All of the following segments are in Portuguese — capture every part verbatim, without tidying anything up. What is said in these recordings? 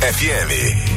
F M.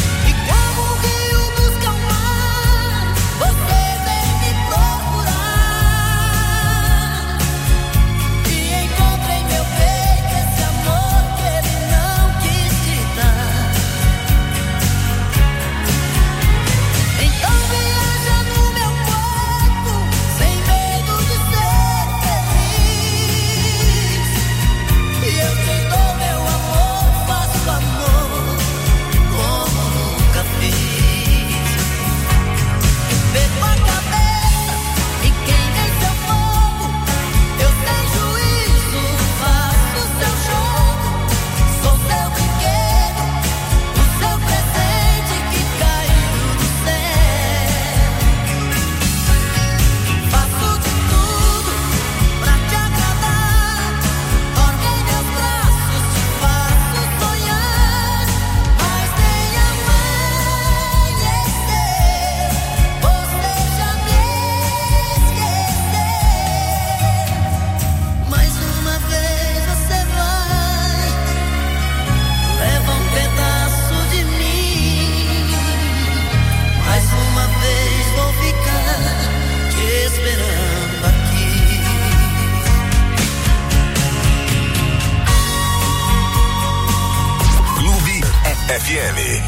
F M.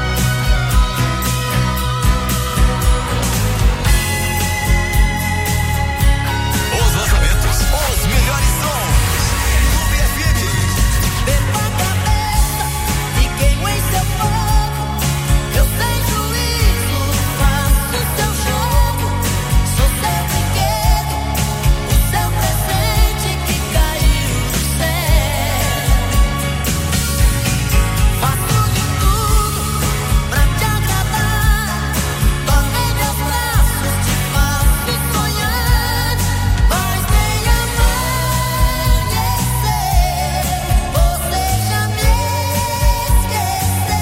Os lançamentos, os melhores sons. Clube F M. Beba a cabeça e queimo em seu fogo. Eu sem juízo faço seu jogo. Sou seu brinquedo, o seu presente que caiu do céu. Faço de tudo pra te agradar. Tornei meus braços, te faço sonhar. Mas nem amanhecer, você já me esqueceu.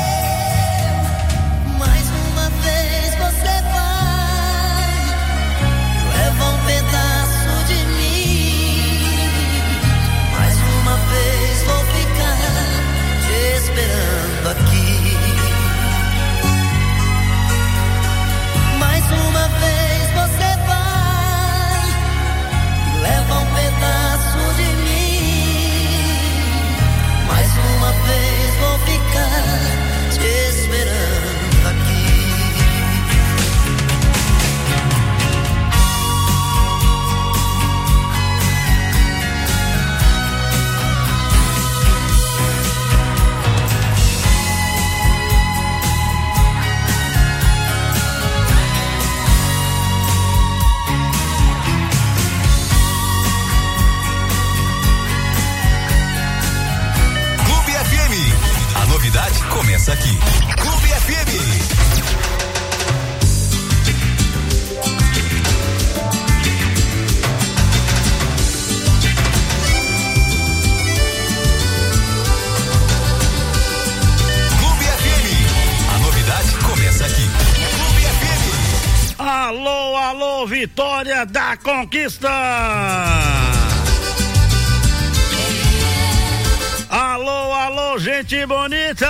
Mais uma vez você vai, leva um pedaço de mim. Mais uma vez vou ficar te esperando aqui. Mais uma vez você vai, leva um pedaço de mim. Mais uma vez vou ficar te esperando aqui. Clube F M. A novidade começa aqui. Clube F M. Clube F M. A novidade começa aqui. Clube F M. Alô, alô, Vitória da Conquista! Alô, alô, gente bonita!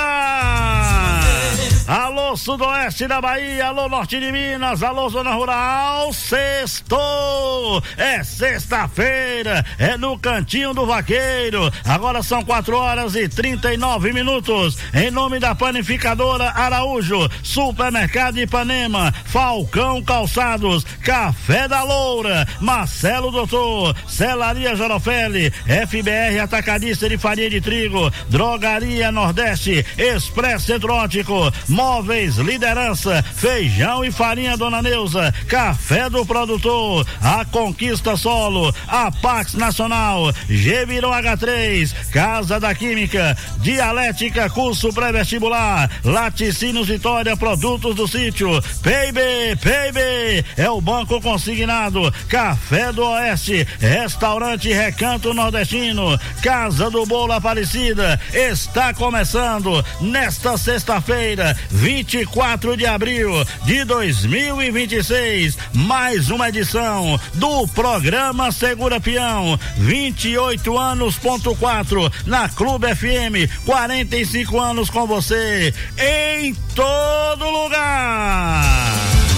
Alô, sudoeste da Bahia, alô, norte de Minas, alô, zona rural, sextou! É sexta-feira, é no Cantinho do Vaqueiro. Agora são quatro horas e trinta e nove minutos. Em nome da Panificadora Araújo, Supermercado Ipanema, Falcão Calçados, Café da Loura, Marcelo Doutor, Celaria Jorofelli, F B R Atacadista de Farinha de Trigo, Drogaria Nordeste, Expresso Centro Óptico, Móveis Liderança, Feijão e Farinha Dona Neuza, Café do Produtor, a Conquista Solo, a Pax Nacional, Gevirão H três, Casa da Química, Dialética Curso Pré-Vestibular, Laticínios Vitória Produtos do Sítio, P I B, P I B, é o Banco Consignado, Café do Oeste, Restaurante Recanto Nordestino, Casa do Bolo Aparecida, está começando nesta sexta-feira vinte e quatro de abril de dois mil e vinte e seis, mais uma edição do programa Segura Peão, vinte e oito anos ponto quatro na Clube F M, quarenta e cinco anos com você em todo lugar.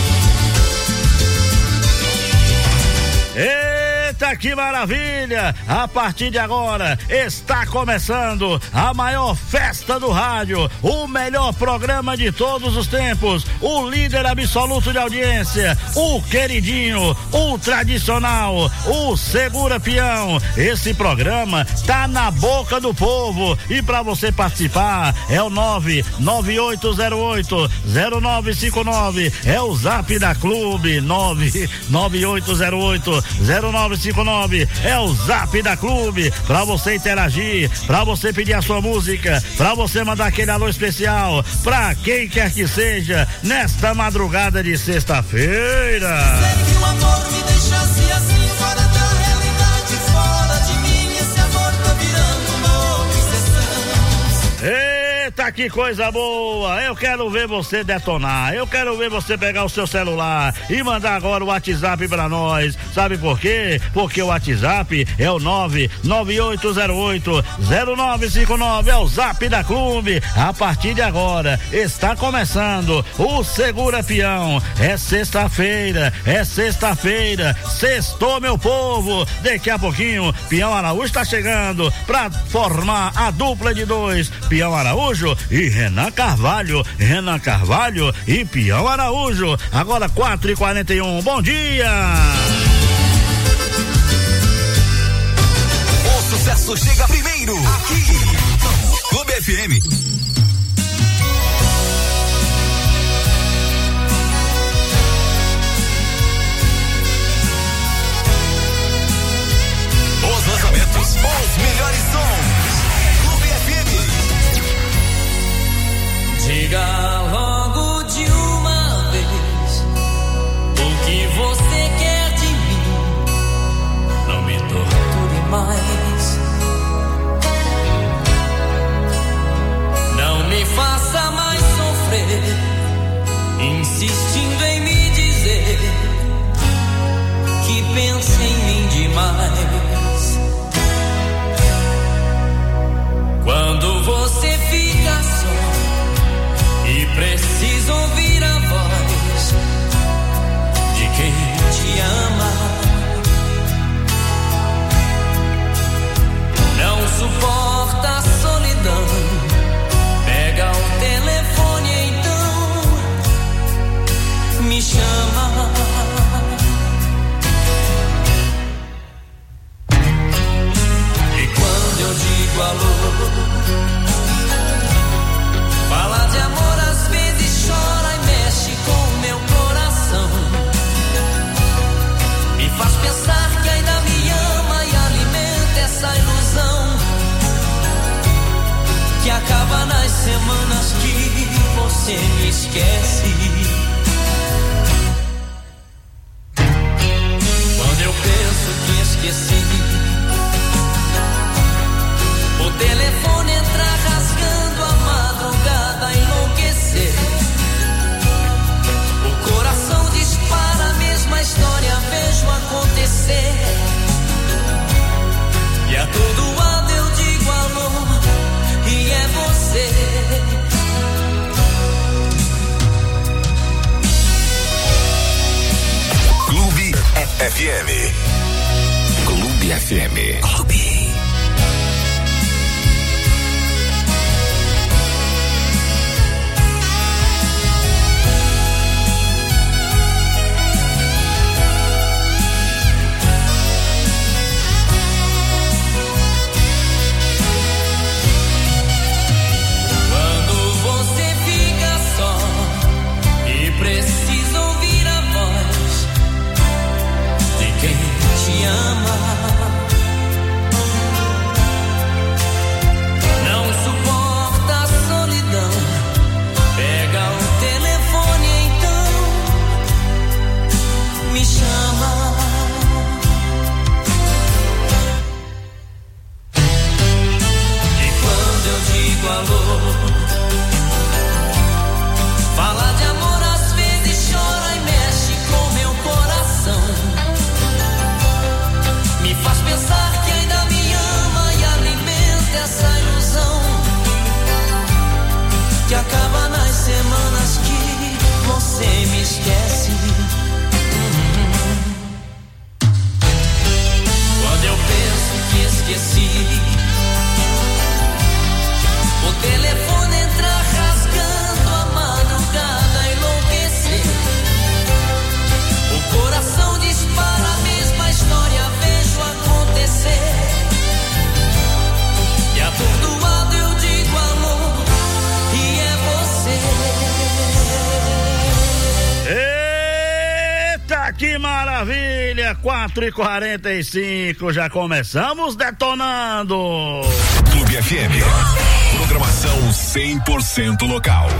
Eita, que maravilha! A partir de agora está começando a maior festa do rádio, o melhor programa de todos os tempos, o líder absoluto de audiência, o queridinho, o tradicional, o Segura Peão. Esse programa tá na boca do povo e para você participar é o nove nove oito zero oito zero nove cinco nove, é o zap da Clube, nove nove oito zero oito zero nove cinco nove, é o zap da Clube, pra você interagir, pra você pedir a sua música, pra você mandar aquele alô especial, pra quem quer que seja, nesta madrugada de sexta-feira. Sei que o amor me deixasse assim, fora da realidade, fora de mim, esse amor tá virando uma obsessão. Eita, que coisa boa! Eu quero ver você detonar, eu quero ver você pegar o seu celular e mandar agora o WhatsApp pra nós. Sabe por quê? Porque o WhatsApp é o nove nove oito zero oito zero nove cinco nove, é o zap da Clube. A partir de agora está começando o Segura Peão. É sexta-feira, é sexta-feira, sextou, meu povo. Daqui a pouquinho, Peão Araújo tá chegando pra formar a dupla de dois, Peão Araújo e Renan Carvalho, Renan Carvalho e Peão Araújo. Agora quatro e quarenta e um, bom dia! O sucesso chega primeiro, aqui, Clube F M. Os lançamentos, os melhores sons, Clube F M. Diga logo de uma vez o que você quer de mim. Não me torture mais. Não me faça mais sofrer, insistindo em me dizer que pensa em mim demais. Quando você fica só e precisa ouvir a voz de quem te ama, não suporta a solidão, pega o telefone então me chama. E quando eu digo alô, fala de amor, às vezes chora e mexe com meu coração. Me faz pensar que ainda me ama e alimenta essa ilusão que acaba nas semanas que você me esquece. Quando eu penso que esqueci, o telefone entra rasgando a madrugada, enlouquecer. O coração dispara a mesma história, vejo acontecer. E a todo lado eu digo alô, e é você. Clube F M. Clube F M. Clube. Preciso ouvir a voz de quem te ama. semanas que você me esquece. Hum. Quando eu penso que esqueci, o telefone entra rasgando a madrugada, enlouquecer. O coração dispara a mesma história, vejo acontecer. E atordoado eu digo amor, e é você. Eita, que maravilha! quatro e quarenta e cinco, já começamos detonando. Clube F M. Programação cem por cento local.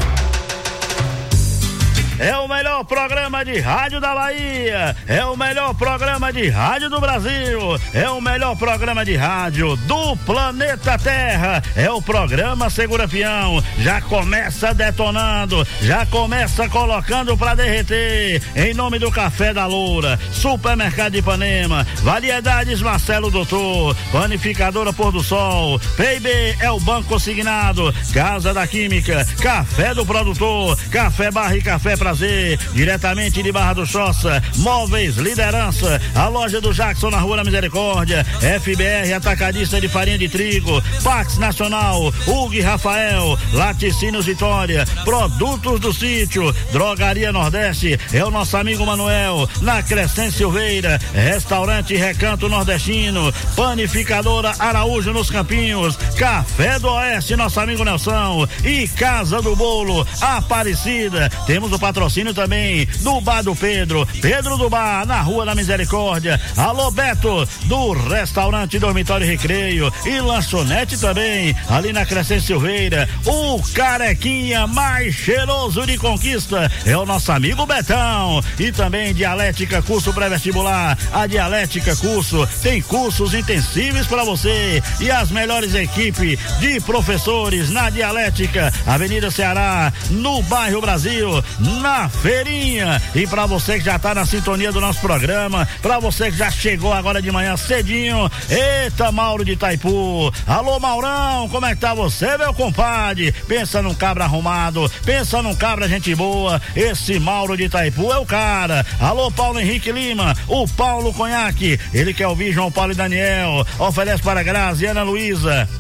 É o melhor programa de rádio da Bahia, é o melhor programa de rádio do Brasil, é o melhor programa de rádio do planeta Terra, é o programa Segura Peão. Já começa detonando, já começa colocando pra derreter, em nome do Café da Loura, Supermercado de Ipanema, Variedades Marcelo Doutor, Panificadora Pôr do Sol, P I B é o Banco Consignado, Casa da Química, Café do Produtor, Café Barra e Café Prazer, diretamente de Barra do Choça, Móveis Liderança, a loja do Jackson na Rua da Misericórdia, F B R Atacadista de Farinha de Trigo, Pax Nacional, Hugo Rafael, Laticínios Vitória, Produtos do Sítio, Drogaria Nordeste, é o nosso amigo Manuel, na Crescente Silveira, Restaurante Recanto Nordestino, Panificadora Araújo nos Campinhos, Café do Oeste, nosso amigo Nelson, e Casa do Bolo Aparecida. Temos o patrocínio também do Bar do Pedro, Pedro do Bar, na Rua da Misericórdia. Alô Beto, do Restaurante Dormitório e Recreio, e lanchonete também, ali na Crescente Silveira. O carequinha mais cheiroso de Conquista é o nosso amigo Betão. E também Dialética Curso Pré-Vestibular. A Dialética Curso tem cursos intensivos para você e as melhores equipes de professores na Dialética, Avenida Ceará, no bairro Brasil, na feirinha. E pra você que já tá na sintonia do nosso programa, pra você que já chegou agora de manhã cedinho, eita, Mauro de Itaipu. Alô Maurão, como é que tá você, meu compadre? Pensa num cabra arrumado, pensa num cabra gente boa, esse Mauro de Itaipu é o cara. Alô Paulo Henrique Lima, o Paulo Conhaque, ele quer ouvir João Paulo e Daniel, oferece para Grazi e Ana Luísa,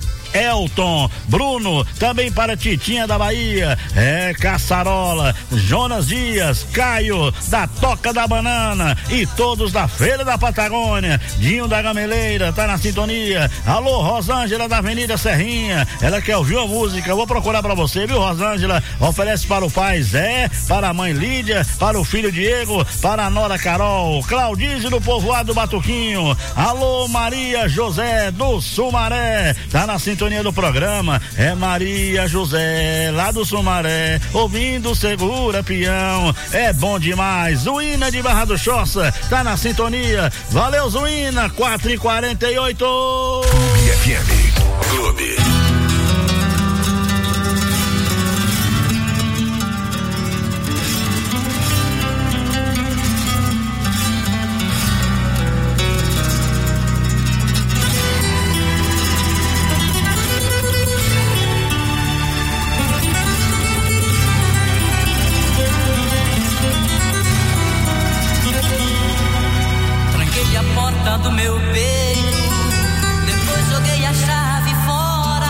Elton, Bruno, também para Titinha da Bahia, é Caçarola, Jonas Dias, Caio, da Toca da Banana e todos da Feira da Patagônia. Dinho da Gameleira, tá na sintonia. Alô, Rosângela da Avenida Serrinha, ela quer ouvir a música, vou procurar pra você, viu, Rosângela? Oferece para o pai Zé, para a mãe Lídia, para o filho Diego, para a nora Carol, Claudísio do Povoado Batuquinho. Alô, Maria José do Sumaré, tá na sintonia do programa, é Maria José lá do Sumaré, ouvindo Segura Peão, é bom demais. Zuína de Barra do Choça, tá na sintonia, valeu Zuína, quatro e quarenta e oito. Clube F M. Clube. Do meu peito, depois joguei a chave fora.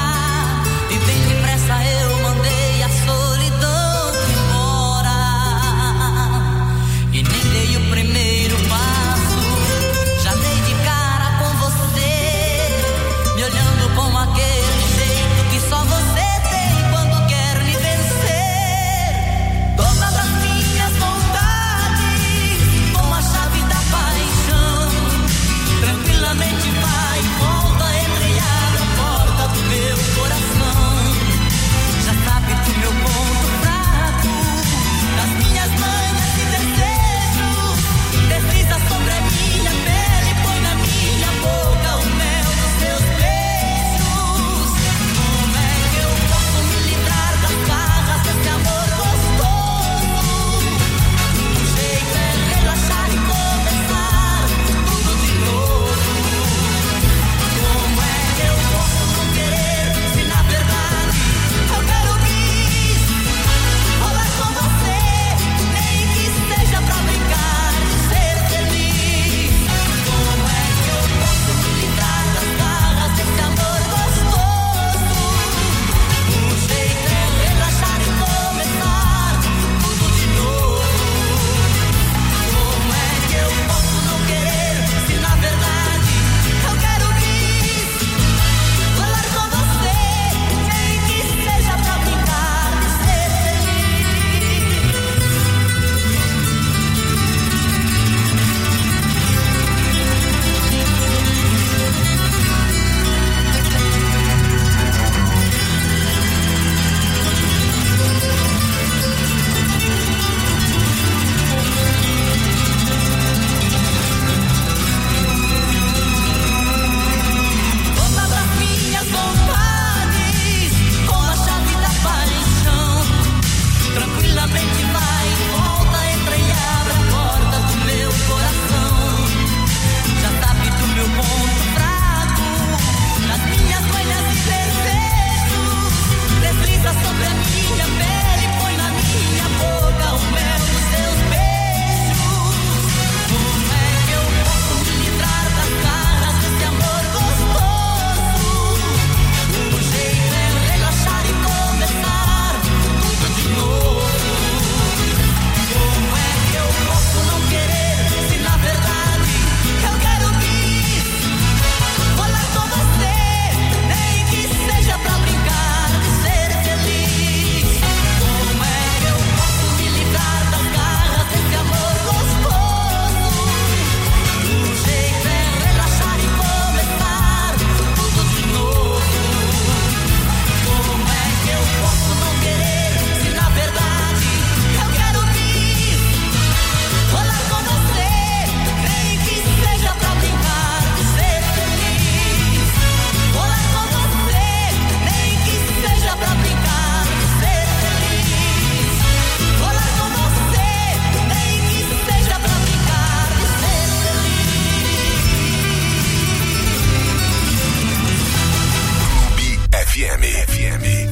M. F M.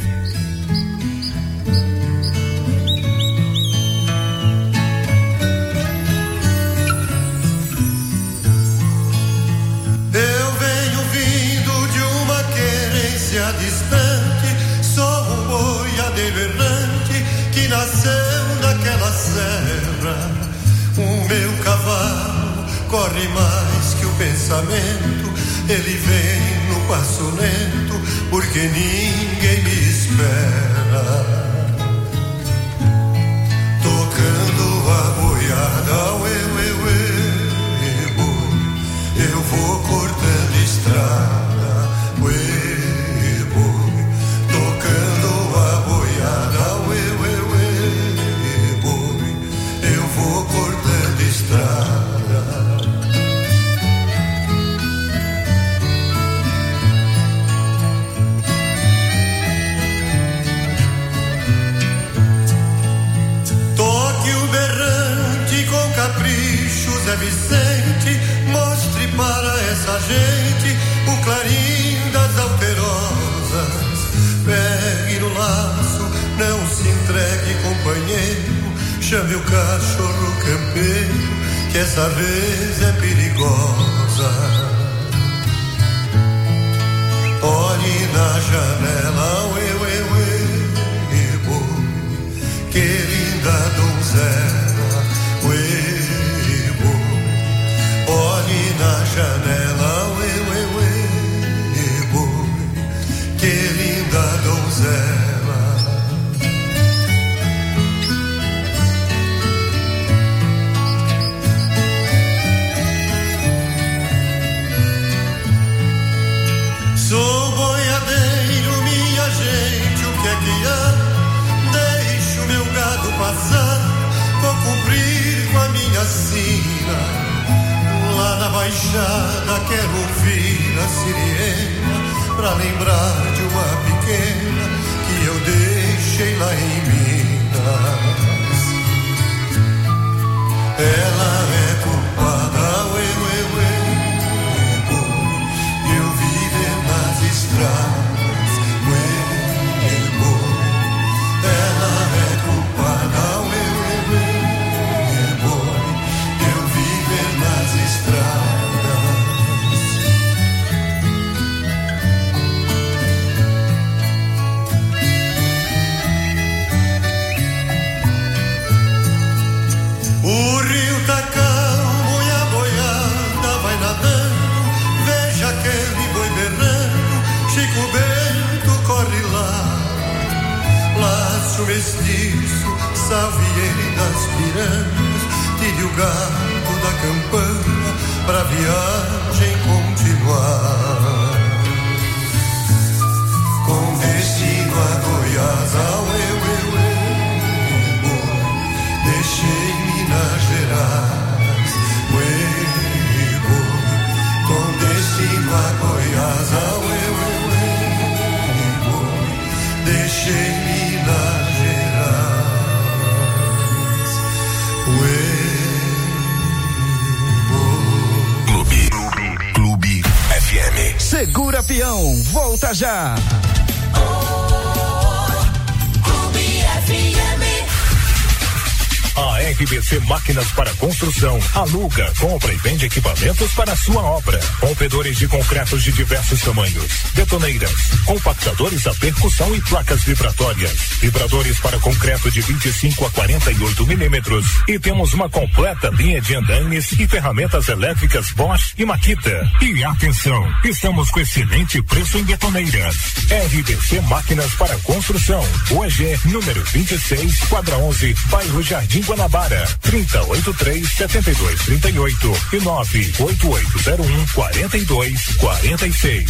Eu venho vindo de uma querência distante, sou um boiadeiro errante que nasceu naquela serra. O meu cavalo corre mais que o pensamento, ele vem no passo lento, porque ninguém me espera. Tocando a boiada, ué, ué, ué, boi, eu vou cortando estrada, ué, boi, tocando a boiada, ué, ué, ué, boi, eu vou cortando estrada. Zé Vicente, mostre para essa gente o clarim das alterosas. Pegue no laço, não se entregue, companheiro. Chame o cachorro campeiro, que essa vez é perigosa. Olhe na janela, uê, uê, uê, boi, que linda donzela, uê. Olhe na janela, uê, uê, uê, boi, que linda donzela. Sou boiadeiro, minha gente, o que é que há? Deixo meu gado passar, vou cumprir com a minha sina. Lá na baixada quero ouvir a sirena, pra lembrar de uma pequena que eu deixei lá em Minas. Ela é culpada, ué, ué, ué, boi, eu viver nas estradas, ué, boi. Ela é culpada, ué, ué, ué, boi, eu viver nas estradas. O rio tá calmo e a boiada vai nadando, veja aquele boi berrando, Chico Bento corre lá. Laço mestiço, salvieira das piranhas, tire o gato da campana pra viagem continuar. Com destino a Goiás, ao eu, eu, eu, boi, deixei Minas Gerais, ué, boi, com destino a Goiás, ao eu, eu, eu, boi, deixei Minas Gerais, ué. F M. Segura Peão, volta já. Oh, Clube F M. A R B C Máquinas para Construção aluga, compra e vende equipamentos para a sua obra. Rompedores de concretos de diversos tamanhos, betoneiras, compactadores a percussão e placas vibratórias, vibradores para concreto de vinte e cinco a quarenta e oito milímetros. E temos uma completa linha de andames e ferramentas elétricas Bosch e Makita. E atenção, estamos com excelente preço em betoneiras. R B C Máquinas para Construção, hoje número vinte e seis, quadra onze, bairro Jardim Guanabara, trinta, oitenta e três, setenta e dois, trinta e oito e nove oito oito zero um, quarenta e dois, quarenta e seis.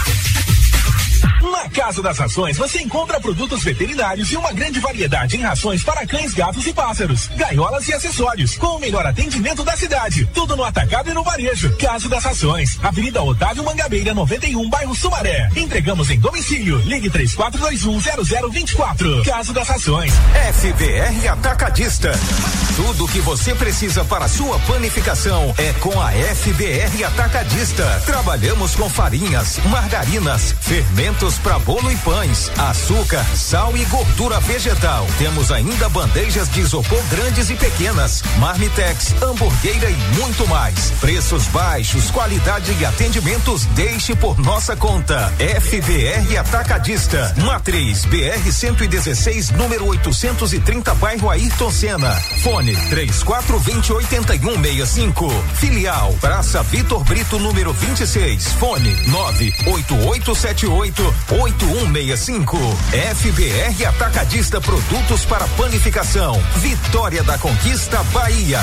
Na Casa das Rações você encontra produtos veterinários e uma grande variedade em rações para cães, gatos e pássaros, gaiolas e acessórios, com o melhor atendimento da cidade. Tudo no atacado e no varejo. Casa das Rações, Avenida Otávio Mangabeira, noventa e um, bairro Sumaré. Entregamos em domicílio. Ligue três quatro dois um, zero zero dois quatro. Casa das Rações. F B R Atacadista. Tudo o que você precisa para a sua panificação é com a F B R Atacadista. Trabalhamos com farinhas, margarinas, fermentos para bolo e pães, açúcar, sal e gordura vegetal. Temos ainda bandejas de isopor grandes e pequenas, marmitex, hamburgueira e muito mais. Preços baixos, qualidade e atendimentos deixe por nossa conta. F B R Atacadista, Matriz B R cento e dezesseis, número oitocentos e trinta, bairro Ayrton Senna. Fone três quatro dois zero, oito um seis cinco. Filial Praça Vitor Brito, número vinte e seis. Fone nove oito oito sete oito, oito um seis cinco. F B R Atacadista, produtos para panificação. Vitória da Conquista, Bahia.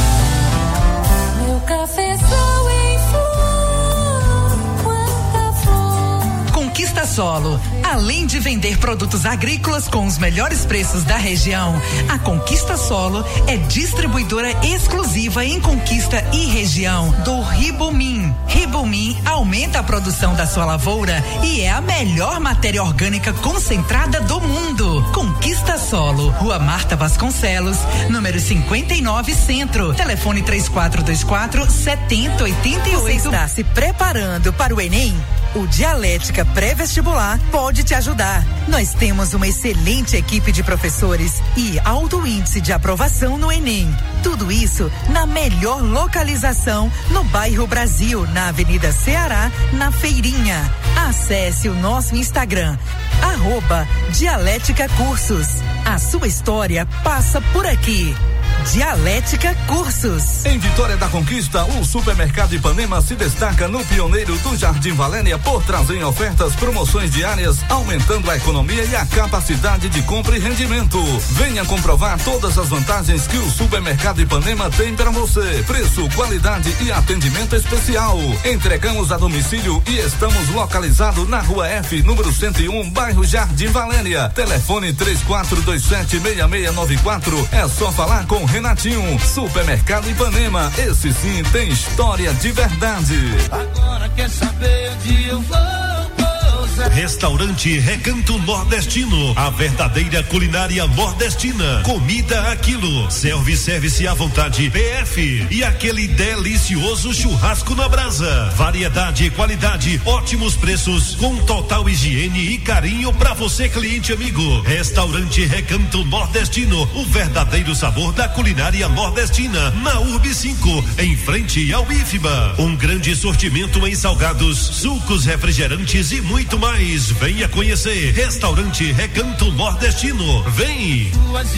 Meu cafezão em flor, quanta flor. Conquista Solo. Além de vender produtos agrícolas com os melhores preços da região, a Conquista Solo é distribuidora exclusiva em Conquista e região do Ribomin. Ribomin aumenta a produção da sua lavoura e é a melhor matéria orgânica concentrada do mundo. Conquista Solo, Rua Marta Vasconcelos, número cinquenta e nove, Centro. Telefone três quatro dois quatro, sete zero oito oito. Você está se preparando para o Enem? O Dialética Pré-Vestibular pode te ajudar. Nós temos uma excelente equipe de professores e alto índice de aprovação no Enem. Tudo isso na melhor localização no bairro Brasil, na Avenida Ceará, na Feirinha. Acesse o nosso Instagram, arroba Dialética Cursos. A sua história passa por aqui. Dialética Cursos. Em Vitória da Conquista, o Supermercado Ipanema se destaca no pioneiro do Jardim Valéria por trazer ofertas, promoções diárias, aumentando a economia e a capacidade de compra e rendimento. Venha comprovar todas as vantagens que o Supermercado Ipanema tem para você. Preço, qualidade e atendimento especial. Entregamos a domicílio e estamos localizados na Rua F, número cento e um, bairro Jardim Valéria. Telefone três quatro dois sete, seis seis nove quatro. É só falar com Renatinho. Supermercado Ipanema, esse sim tem história de verdade. Agora quer saber onde eu vou? Restaurante Recanto Nordestino, a verdadeira culinária nordestina. Comida a quilo, self-service à vontade, P F e aquele delicioso churrasco na brasa. Variedade e qualidade, ótimos preços, com total higiene e carinho para você, cliente amigo. Restaurante Recanto Nordestino, o verdadeiro sabor da culinária nordestina, na Urb cinco, em frente ao I F B A. Um grande sortimento em salgados, sucos, refrigerantes e muito mais. Venha conhecer Restaurante Recanto Nordestino. Vem!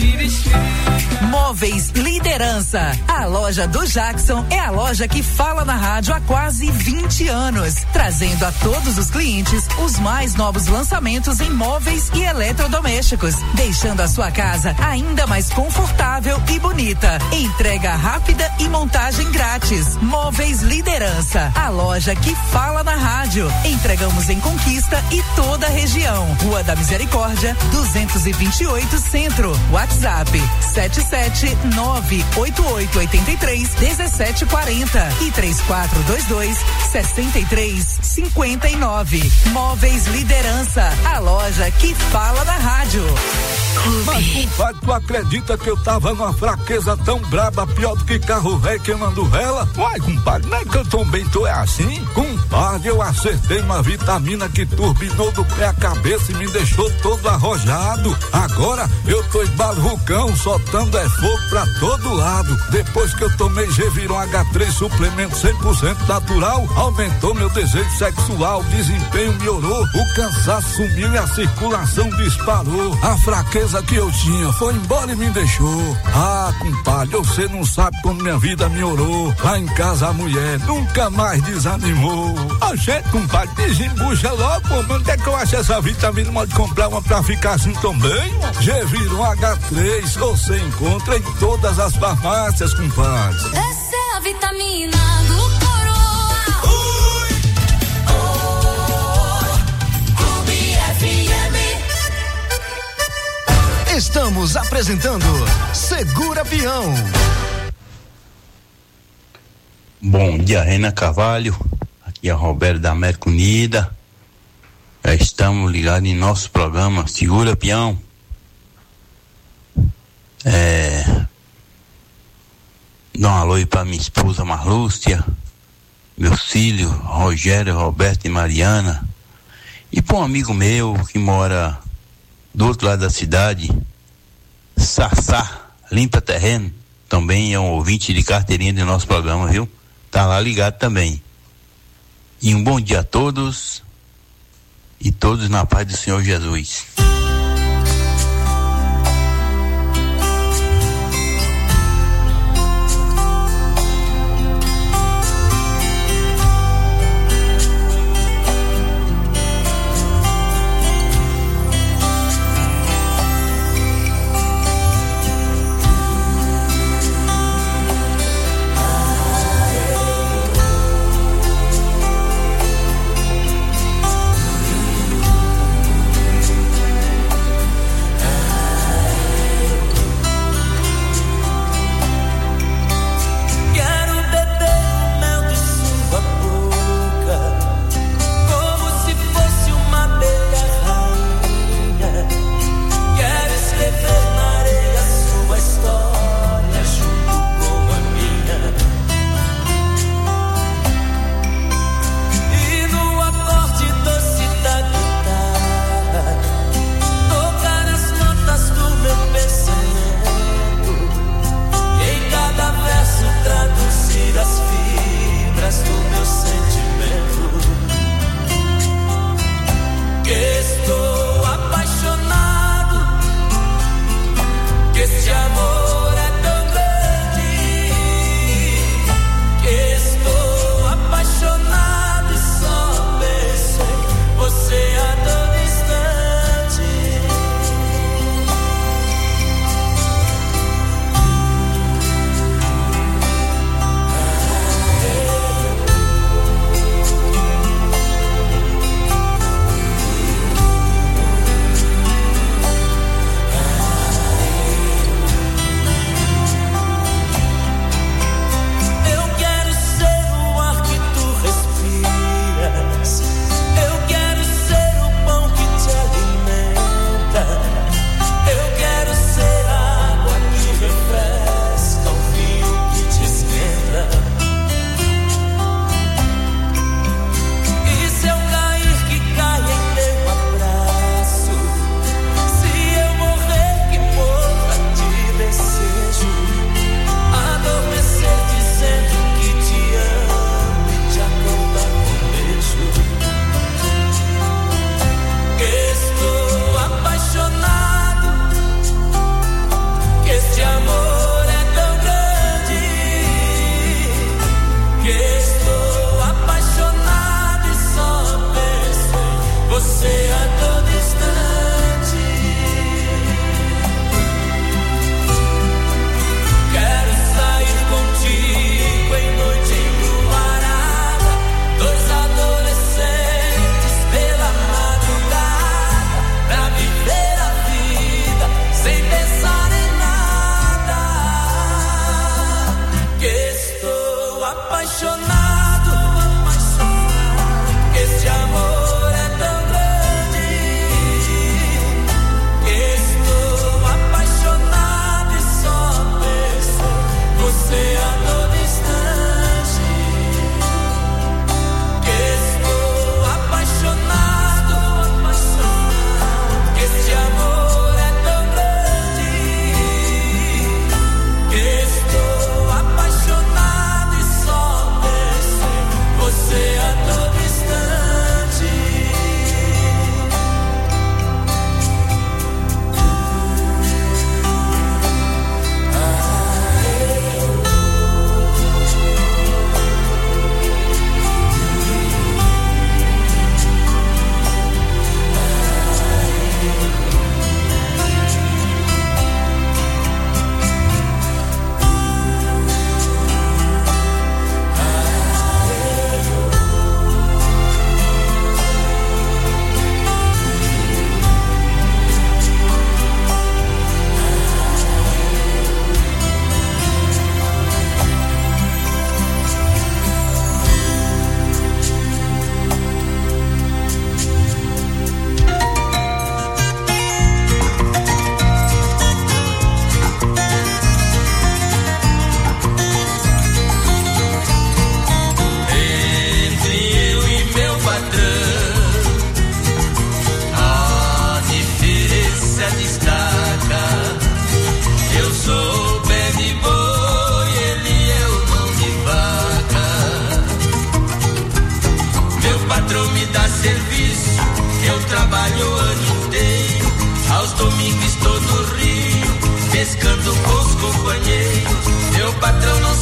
Móveis Liderança. A loja do Jackson é a loja que fala na rádio há quase vinte anos, trazendo a todos os clientes os mais novos lançamentos em móveis e eletrodomésticos, deixando a sua casa ainda mais confortável e bonita. Entrega rápida e montagem grátis. Móveis Liderança, a loja que fala na rádio. Entregamos em Conquista e toda a região. Rua da Misericórdia, duzentos e vinte e oito, Centro. WhatsApp sete sete nove oito oito oito três um sete quatro zero e três quatro dois dois seis três cinco nove. Móveis Liderança, a loja que fala na rádio. Mas, compadre, tu acredita que eu tava numa fraqueza tão braba, pior do que carro velho queimando vela? Uai, compadre, não é que eu também tô é assim? Compadre, eu acertei uma vitamina que turbinou do pé à cabeça e me deixou todo arrojado. Agora eu tô embalucão, soltando é fogo pra todo lado. Depois que eu tomei Geviron H três, suplemento cem por cento natural, aumentou meu desejo sexual, o desempenho melhorou, o cansaço sumiu e a circulação disparou. A fraqueza que eu tinha foi embora e me deixou. Ah, compadre, você não sabe como minha vida melhorou. Lá em casa a mulher nunca mais desanimou. A gente, compadre, desembucha logo, onde é que eu acho essa vitamina? Pode comprar uma pra ficar assim também? Geviron H três, você encontra em todas as farmácias, compadre. Essa é a vitamina do Coroa. Ui. Oh, Clube F M. Estamos apresentando Segura Peão. Bom dia, Rena Carvalho. Aqui é Roberto da América Unida. Já estamos ligados em nosso programa Segura Peão. É, Dá um alô aí pra minha esposa Marlúcia, meu filho Rogério, Roberto e Mariana. E para um amigo meu que mora do outro lado da cidade, Sassá, Limpa Terreno, também é um ouvinte de carteirinha do nosso programa, viu? Tá lá ligado também. E um bom dia a todos e todos na paz do Senhor Jesus.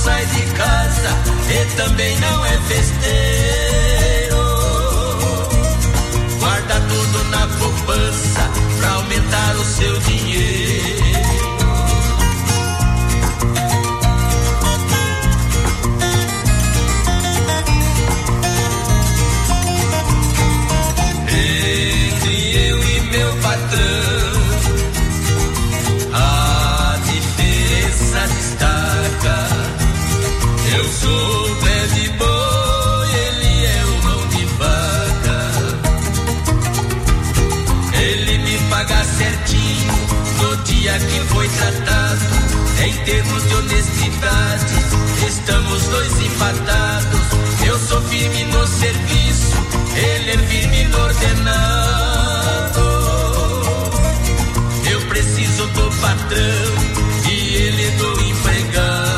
sai de casa e também não é festeiro. Guarda tudo na poupança pra aumentar o seu dinheiro. Entre eu e meu patrão, a diferença destaca. Eu sou pé de boi, ele é o mão de vaca. Ele me paga certinho no dia que foi tratado. Em termos de honestidade, estamos dois empatados. Eu sou firme no serviço, ele é firme no ordenado. Eu preciso do patrão e ele do empregado.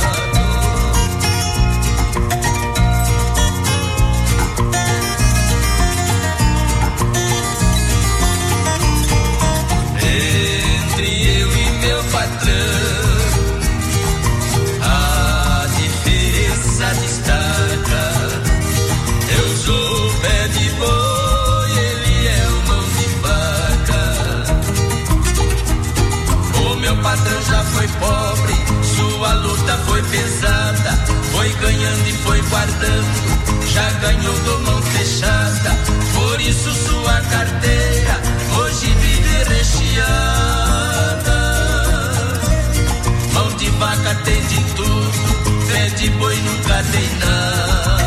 Entre eu e meu patrão, a diferença destaca. Eu sou pé de boi, ele é o mão de vaca. O meu patrão já foi pobre, sua luta foi pesada. Foi ganhando e foi guardando, já ganhou do mão fechada. Por isso sua carteira hoje vive recheada. Mão de vaca tem de tudo, pé de boi nunca tem nada.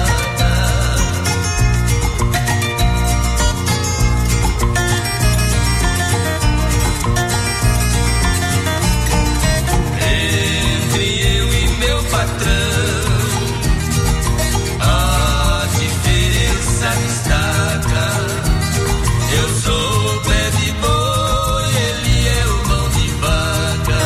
A diferença destaca. Eu sou o pé de boi, ele é o mão de vaca.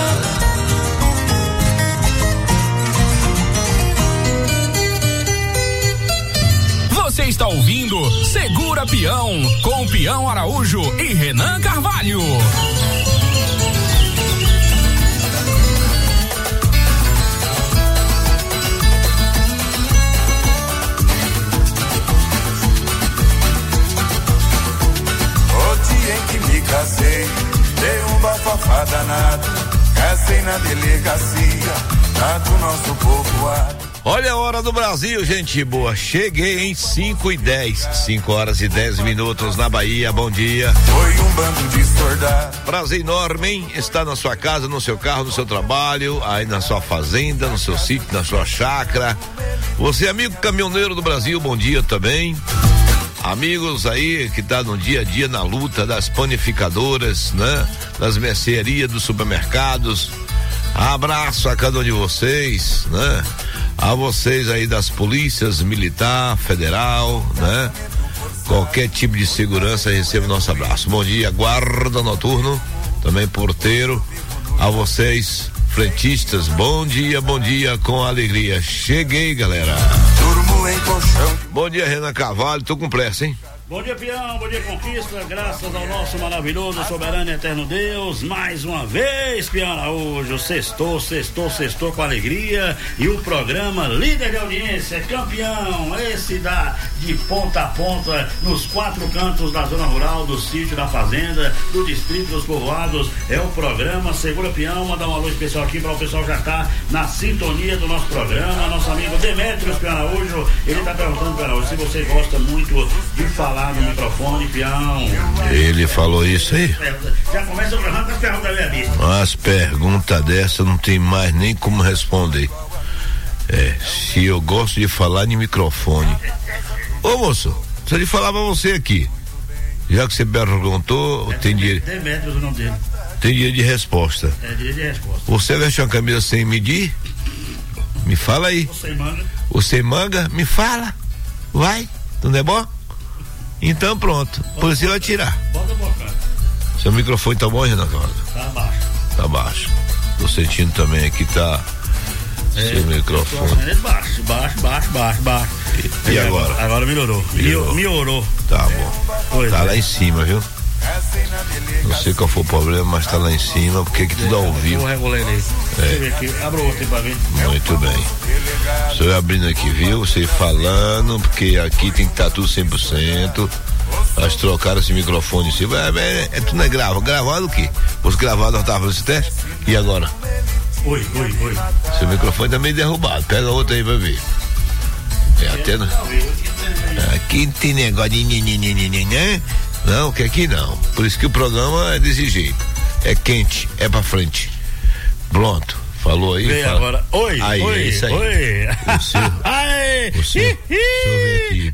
Você está ouvindo Segura Peão com Peão Araújo e Renan Carvalho. Casei, dei um bafafá danado, casei na delegacia, lá do nosso povoado. Olha a hora do Brasil, gente boa. Cheguei em cinco e dez, cinco horas e dez minutos na Bahia. Bom dia. Foi um bando de soldados. Prazer enorme, hein? Está na sua casa, no seu carro, no seu trabalho, aí na sua fazenda, no seu sítio, na sua chácara. Você, amigo caminhoneiro do Brasil, bom dia também. Amigos aí que tá no dia a dia na luta das panificadoras, né? Das mercearias, dos supermercados. Abraço a cada um de vocês, né? A vocês aí das polícias militar, federal, né? Qualquer tipo de segurança receba nosso abraço. Bom dia, guarda noturno, também porteiro. A vocês, frentistas, bom dia, bom dia, com alegria. Cheguei, galera. Durmo em colchão. Bom dia, Renan Carvalho, tô com pressa, hein? Bom dia, Peão, bom dia, Conquista, graças ao nosso maravilhoso, soberano e eterno Deus, mais uma vez, Peão Araújo, sextou, sextou, sextou com alegria, e o programa líder de audiência, campeão, esse da de ponta a ponta, nos quatro cantos da zona rural, do sítio, da fazenda, do distrito dos povoados, é o programa Segura Peão. Mandar um alô especial aqui para o pessoal já tá na sintonia do nosso programa, nosso amigo Demétrios Peão Araújo, ele tá perguntando, Peão Araújo, se você gosta muito de falar no microfone, Peão. Ele falou isso aí? Já começa o programa com as perguntas da minha vista. As perguntas dessa não tem mais nem como responder. É, se eu gosto de falar no microfone. Ô moço, se ele falar pra você aqui, já que você perguntou, é, tem direito. Demetrios o nome dele. Tem direito de resposta. É, direito de resposta. Você veste uma camisa sem medir? Me fala aí. Você manga? Você manga? Me fala. Vai, não é bom? Então pronto, a polícia vai tirar. Bota a boca. Seu microfone tá bom, Renan Carvalho? Tá baixo. Tá baixo. Tô sentindo também aqui, tá. É, seu microfone. Baixo, baixo, baixo, baixo, baixo. E, e agora? Agora melhorou. Melhorou. Melhorou. Tá bom. Pois tá é. Lá em cima, viu? Não sei qual foi o problema, mas tá lá em cima, porque que tudo ao vivo. Eu regulei ele. Deixa eu ver aqui. Abra o outro aí pra ver. Muito bem. Estou abrindo aqui, viu? Você falando, porque aqui tem que estar tudo cem por cento. Elas trocaram esse microfone em cima. É, é, é, tu não é grava. Gravado o quê? Os gravados nós tava fazendo esse teste. E agora? Oi, oi, oi. Seu microfone tá meio derrubado. Pega outro aí pra ver. É até. No... Aqui não tem negócio de. Não, que aqui não. Por isso que o programa é desse jeito. É quente, é pra frente. Pronto. Falou aí? Vem fala. Agora. Oi, aí, oi, é isso aí. Oi. O seu. Ai. O seu. Deixa eu ver aqui.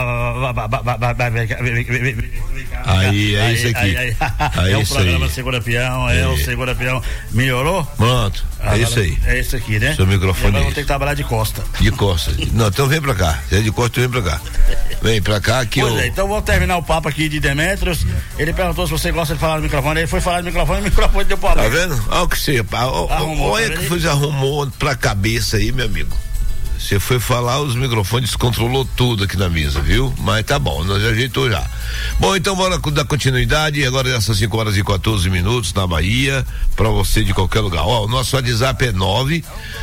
Aí, é isso aqui. Aí, aí, é o isso programa aí. Segura Peão, é, é o Segura Peão. Melhorou? Pronto, é isso aí. É isso aqui, né? Seu microfone. Agora vou ter que trabalhar de costa. De costa. Não, então vem pra cá. Se é de costa, vem pra cá. Vem pra cá que pois eu. É, então vou terminar o papo aqui de Demetrios. Ele perguntou se você gosta de falar no microfone. Ele foi falar no microfone e o microfone deu problema. Tá vendo? Olha o que você. Arrumou, olha tá que você arrumou pra cabeça aí, meu amigo. Você foi falar, os microfones descontrolou tudo aqui na mesa, viu? Mas tá bom, nós já ajeitou já. Bom, então bora dar continuidade. Agora essas cinco horas e quatorze minutos na Bahia, pra você de qualquer lugar. Ó, o nosso WhatsApp é nove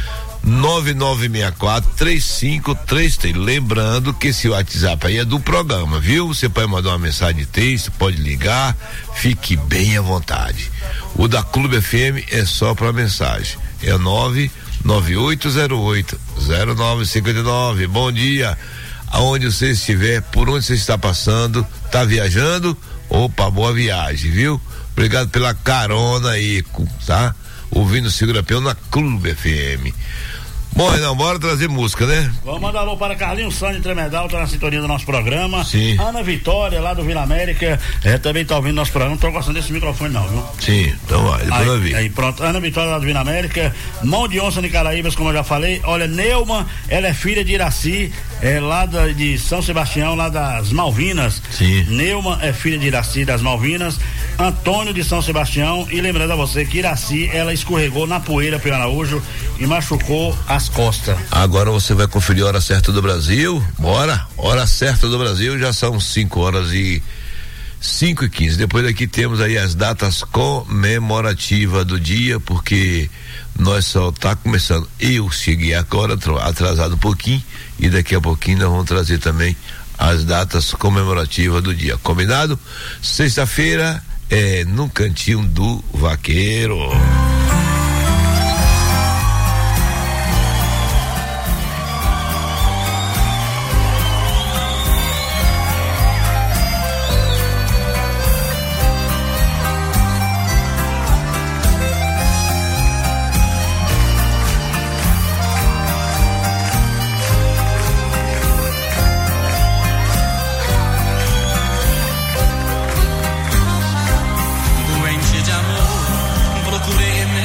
nove nove seis quatro três cinco três três. Lembrando que esse WhatsApp aí é do programa, viu? Você pode mandar uma mensagem de texto, pode ligar, fique bem à vontade. O da Clube F M é só para mensagem. É nove nove oito zero oito zero nove cinco nove. Bom dia. Aonde você estiver, por onde você está passando, tá viajando? Opa, boa viagem, viu? Obrigado pela carona aí, tá? Ouvindo o Segura Peão na Clube F M. Bom, Renan, bora trazer música, né? Vamos mandar alô para Carlinhos Santos Tremedal, tá na sintonia do nosso programa. Sim. Ana Vitória, lá do Vila América, é, também tá ouvindo nosso programa. Não tô gostando desse microfone não, viu? Sim, então vai, depois eu vi. Aí, pronto, Ana Vitória, lá do Vila América, Mão de Onça de Caraíbas, como eu já falei. Olha, Neumann, ela é filha de Iraci, é lá da, de São Sebastião, lá das Malvinas. Sim. Neumann é filha de Iraci, das Malvinas. Antônio de São Sebastião, e lembrando a você que Iraci, ela escorregou na poeira pelo Araújo e machucou as costas. Agora você vai conferir a hora certa do Brasil. Bora, hora certa do Brasil, já são cinco horas e cinco e quinze. Depois daqui temos aí as datas comemorativas do dia, porque nós só tá começando. Eu cheguei agora atrasado um pouquinho e daqui a pouquinho nós vamos trazer também as datas comemorativas do dia. Combinado? Sexta-feira é no Cantinho do Vaqueiro. Doente de amor, procurei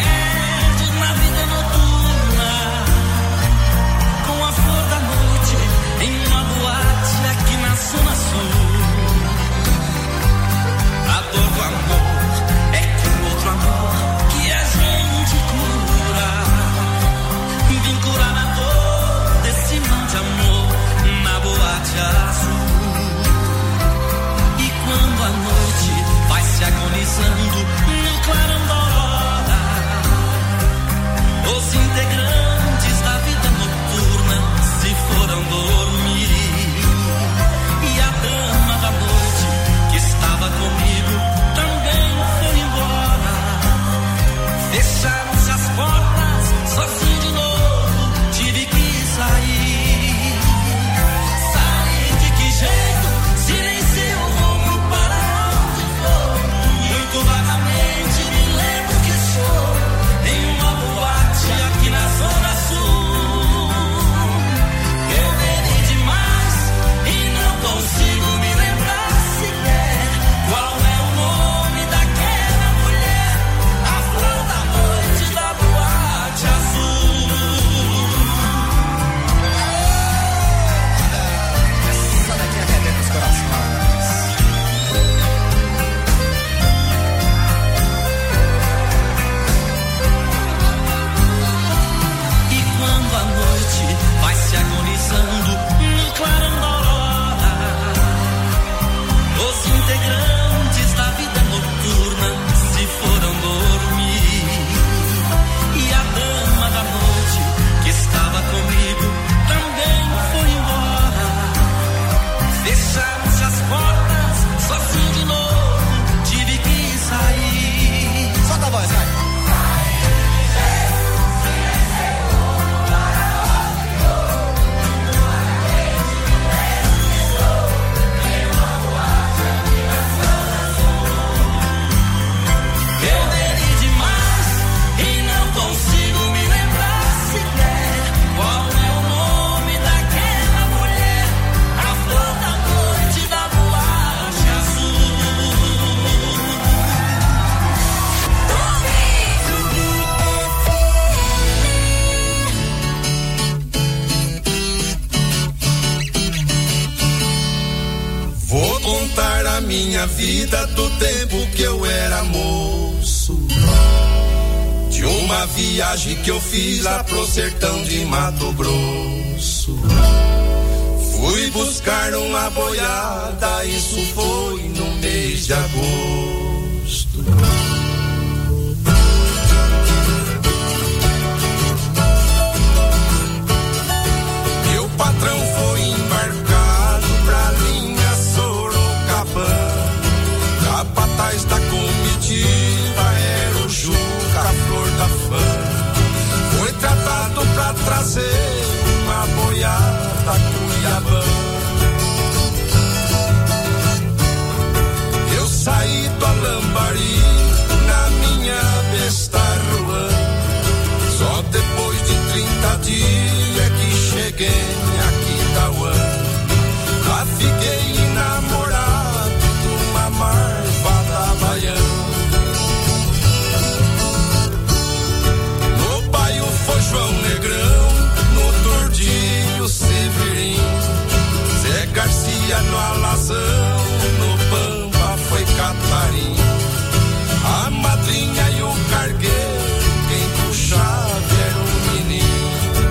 minha vida do tempo que eu era moço. De uma viagem que eu fiz lá pro sertão de Mato Grosso. Fui buscar uma boiada, isso foi no mês de agosto. Meu patrão foi embarcado pra linha Sorocabana. Capataz da comitiva era o Juca, a flor da fama. Foi tratado pra trazer uma boiada cuiabana. Eu saí do Alambari na minha besta rua. Só depois de trinta dias que cheguei aqui em Tauã. Lá fiquei enamorado de uma marvada baiana. No bairro foi João Negrão, no Tordinho Severino, Zé Garcia no Alazão, no Pampa foi Catarina. A madrinha e o cargueiro, quem puxava era o menino.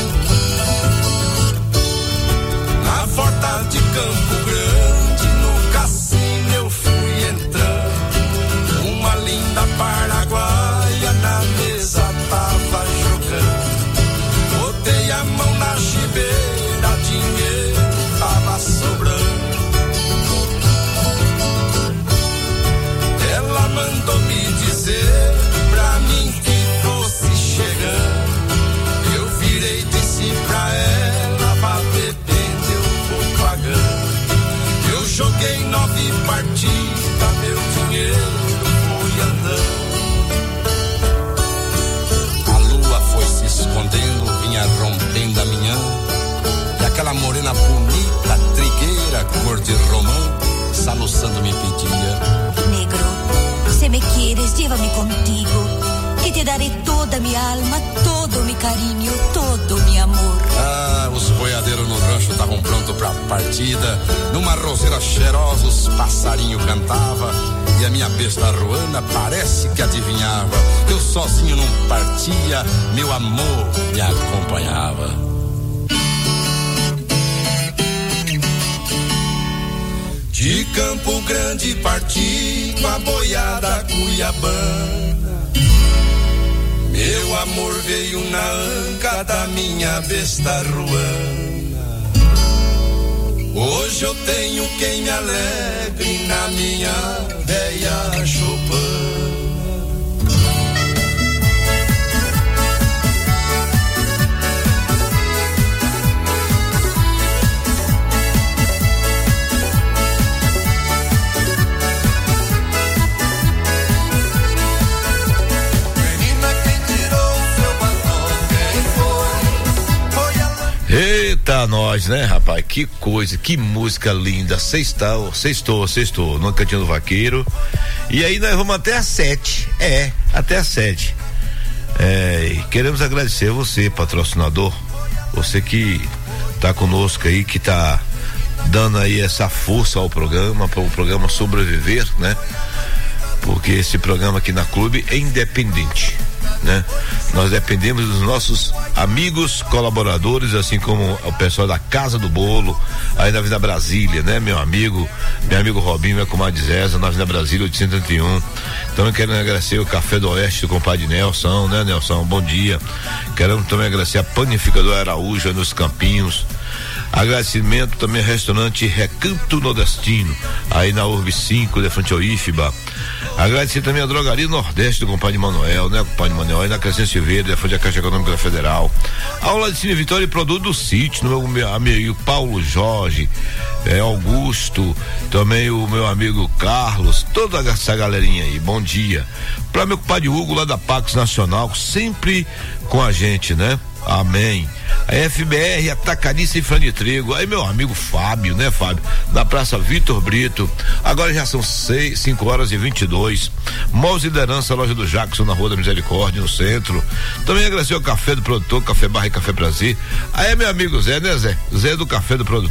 Na porta de Campo Grande, no cassino eu fui entrando. Uma linda paraguaia na mesa tava jogando. Botei a mão na chibeira, dinheiro tava sobrando. Ela mandou me dizer pra mim que fosse chegando. Eu virei e disse pra ela, vá bebendo, eu vou pagando. Eu joguei nove partidas, meu dinheiro foi andando. A lua foi se escondendo, vinha rompendo a manhã. E aquela morena bonita, trigueira, cor de romã, soluçando me pedia: negro, se me quieres, llévame contigo, que te daré toda mi alma, todo mi cariño, todo mi amor. Ah, os boiadeiros no rancho estavam prontos pra partida. Numa roseira cheirosa os passarinhos cantavam. E a minha besta ruana parece que adivinhava. Eu sozinho não partia, meu amor me acompanhava. De Campo Grande parti com a boiada cuiabana. Meu amor veio na anca da minha besta ruana. Hoje eu tenho quem me alegre na minha velha chopana. Eita, nós, né, rapaz? Que coisa, que música linda. Sextou, sextou, sextou, no Cantinho do Vaqueiro. E aí nós vamos até às sete. É, até às sete. É, e queremos agradecer a você, patrocinador. Você que tá conosco aí, que tá dando aí essa força ao programa, para o programa sobreviver, né? Porque esse programa aqui na Clube é independente, né? Nós dependemos dos nossos amigos colaboradores, assim como o pessoal da Casa do Bolo, aí na Avenida Brasília, né? Meu amigo, meu amigo Robinho, minha comadre Zéza, na Avenida Brasília oitocentos e trinta e um. Então eu quero agradecer o Café do Oeste do compadre Nelson, né, Nelson? Bom dia. Quero também agradecer a Panificadora Araújo nos Campinhos. Agradecimento também ao restaurante Recanto Nordestino, aí na Urb cinco, de frente ao I F B A. Agradecer também a Drogaria Nordeste do compadre Manuel, né, compadre Manuel, aí na Crescente Silveira, de frente à Caixa Econômica Federal. Aula de Cine Vitória e Produto do Sítio, no meu, meu amigo Paulo Jorge, é, Augusto, também o meu amigo Carlos, toda essa galerinha aí, bom dia. Pra meu compadre Hugo, lá da Pax Nacional, sempre com a gente, né? Amém. A F B R, Atacadista e Franitrigo. Aí meu amigo Fábio, né, Fábio? Na Praça Vitor Brito. Agora já são seis, cinco horas e vinte e dois. Móveis Liderança, loja do Jackson, na Rua da Misericórdia, no centro. Também agradecer ao Café do Produtor, Café Barra e Café Prazer. Aí é meu amigo Zé, né, Zé? Zé do Café do Produtor.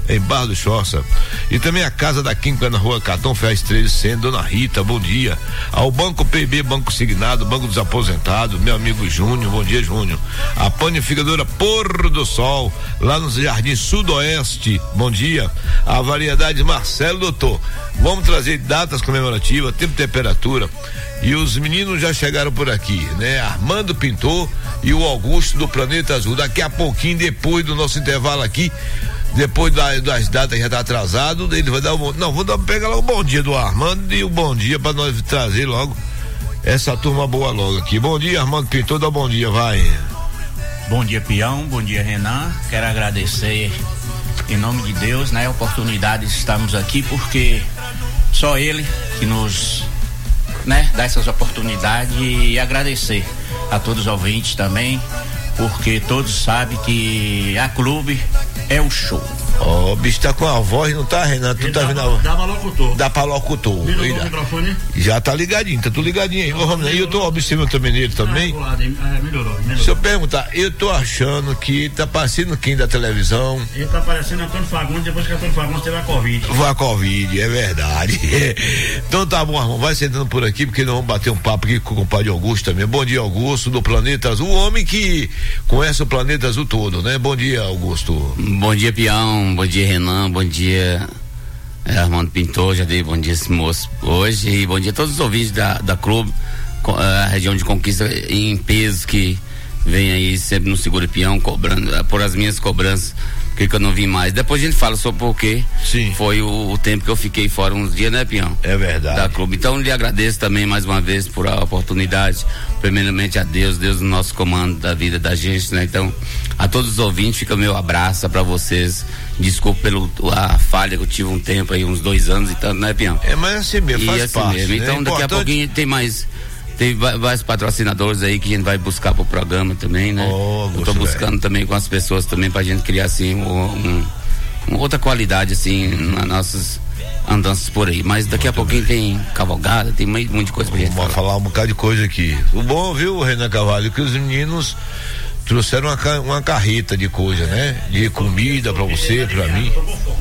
em Barra do Choça. E também a Casa da Química na Rua Catão Ferraz treze, sendo Dona Rita, bom dia. Ao Banco P B, Banco Signado, Banco dos Aposentados, meu amigo Júnior, bom dia, Júnior. A Panificadora Pôr do Sol, lá no Jardim Sudoeste, bom dia. A Variedade Marcelo, doutor. Vamos trazer datas comemorativas, tempo e temperatura. E os meninos já chegaram por aqui, né? Armando Pintor e o Augusto do Planeta Azul. Daqui a pouquinho, depois do nosso intervalo aqui, depois da, das datas que já tá atrasado, ele vai dar um, não, vou dar, pegar logo o bom dia do Armando e o bom dia para nós trazer logo essa turma boa logo aqui. Bom dia, Armando Pintor, dá bom dia, vai. Bom dia, Pião, bom dia, Renan. Quero agradecer em nome de Deus, né, a oportunidade de estarmos aqui, porque só ele que nos, né, dá essas oportunidades, e agradecer a todos os ouvintes também, porque todos sabem que a clube é o show. Ó, oh, o bicho tá com a voz, não tá, Renan? Tu Ele tá dá, vendo a dá pra locutor. Dá pra locutor. Melhorou o microfone? Já tá ligadinho, tá tudo ligadinho aí. Ô, Romano, eu tô observando também nele também. Ah, melhorou, melhorou. Deixa eu perguntar, eu tô achando que tá parecendo quem da televisão? Ele tá parecendo Antônio Fagundes, depois que Antônio Fagundes teve a Covid. Foi a Covid, é verdade. Então tá bom, irmão, vai sentando por aqui, porque nós vamos bater um papo aqui com o compadre Augusto também. Bom dia, Augusto, do Planeta Azul, o homem que conhece o Planeta Azul todo, né? Bom dia, Augusto. Bom dia, Pião, bom dia, Renan, bom dia, é, Armando Pintor, já dei bom dia esse moço hoje, e bom dia a todos os ouvintes da, da clube, a região de Conquista em peso, que vem aí sempre no Segura Pião, cobrando, por as minhas cobranças, porque que eu não vim mais. Depois a gente fala sobre por quê. Sim. Foi o, o tempo que eu fiquei fora uns dias, né, Pião? É verdade. Da clube. Então lhe agradeço também mais uma vez por a oportunidade, primeiramente a Deus, Deus no nosso comando da vida da gente, né? Então, a todos os ouvintes, fica meu abraço para vocês. Desculpa pela a falha que eu tive um tempo aí, uns dois anos e tanto, né, Pião? É, mas assim mesmo, faz e assim parte, mesmo. né? Então, daqui Importante... a pouquinho tem mais. Tem vários patrocinadores aí que a gente vai buscar pro programa também, né? Oh, eu tô buscando véio. também com as pessoas também pra gente criar assim um, um, uma outra qualidade assim nas nossas andanças por aí. Mas daqui Muito a pouquinho bem. tem cavalgada, tem um monte de coisa pra gente Vamos falar. falar um bocado de coisa aqui. O bom, viu, Renan Carvalho, que os meninos trouxeram uma, uma carreta de coisa, né? De comida pra você, pra mim.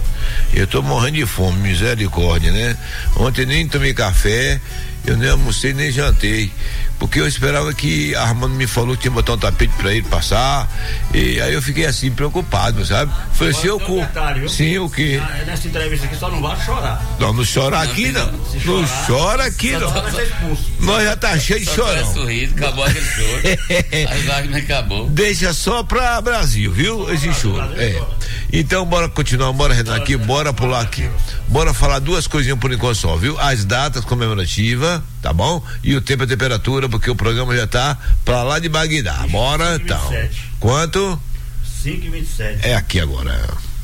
Eu tô morrendo de fome, misericórdia, né? Ontem nem tomei café, eu nem almocei, nem jantei, porque eu esperava que a Armando me falou que tinha botar um tapete pra ele passar, e aí eu fiquei assim, preocupado, sabe? Falei assim, eu com... Sim, o quê? Ah, nessa entrevista aqui só não vai chorar. Não, não chora aqui não, não, não chorar, chora aqui não. Nós já tá cheio de chorão. Sorriso, acabou aquele choro. As lágrimas acabou. Deixa só pra Brasil, viu? Esse choro. É. Então bora continuar, bora Renan aqui, bora pular aqui. Bora falar duas coisinhas por enquanto só, viu? As datas comemorativas, tá bom? E o tempo e a temperatura, porque o programa já tá pra lá de Bagdá. Bora, então. Quanto? cinco e vinte e sete. É aqui agora.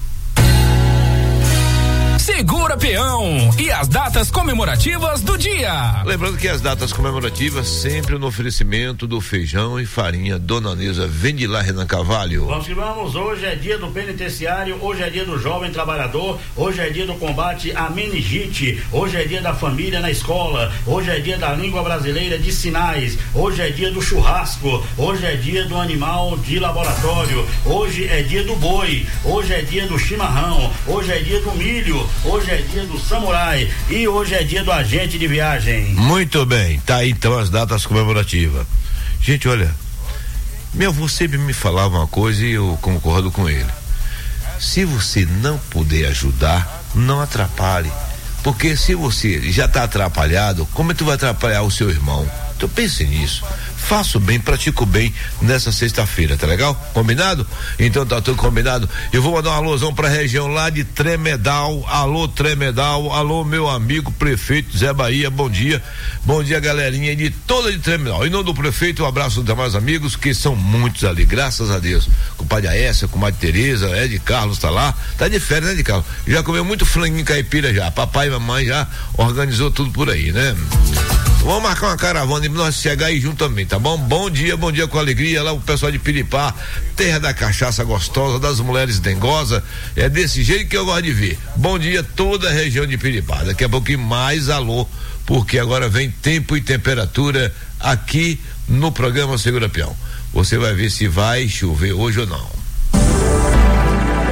Segura Peão e as datas comemorativas do dia. Lembrando que as datas comemorativas sempre no oferecimento do feijão e farinha Dona Neuza. Vende lá, Renan Carvalho. Vamos que vamos, hoje é dia do penitenciário, hoje é dia do jovem trabalhador, hoje é dia do combate à meningite, hoje é dia da família na escola, hoje é dia da língua brasileira de sinais, hoje é dia do churrasco, hoje é dia do animal de laboratório, hoje é dia do boi, hoje é dia do chimarrão, hoje é dia do milho, hoje é dia do samurai e hoje é dia do agente de viagem. Muito bem, tá aí então as datas comemorativas. Gente, olha, meu avô sempre me falava uma coisa e eu concordo com ele. Se você não puder ajudar, não atrapalhe, porque se você já tá atrapalhado, como é que tu vai atrapalhar o seu irmão? Então pense nisso. Faço bem, pratico bem nessa sexta-feira, tá legal? Combinado? Então tá tudo combinado. Eu vou mandar um alôzão pra região lá de Tremedal. Alô, Tremedal. Alô, meu amigo prefeito Zé Bahia. Bom dia. Bom dia, galerinha de toda de Tremedal. Em nome do prefeito, um abraço dos demais amigos, que são muitos ali, graças a Deus. Com o pai de Aécia, com o Madre Tereza, Ed Carlos tá lá. Tá de férias, né, Ed Carlos? Já comeu muito franguinho caipira já. Papai e mamãe já organizou tudo por aí, né? Vamos marcar uma caravana e nós chegar aí junto também, tá bom? Bom dia, bom dia com alegria, lá o pessoal de Piripá, terra da cachaça gostosa, das mulheres dengosas, é desse jeito que eu gosto de ver. Bom dia toda a região de Piripá, daqui a pouquinho mais alô, porque agora vem tempo e temperatura aqui no programa Segura Peão. Você vai ver se vai chover hoje ou não.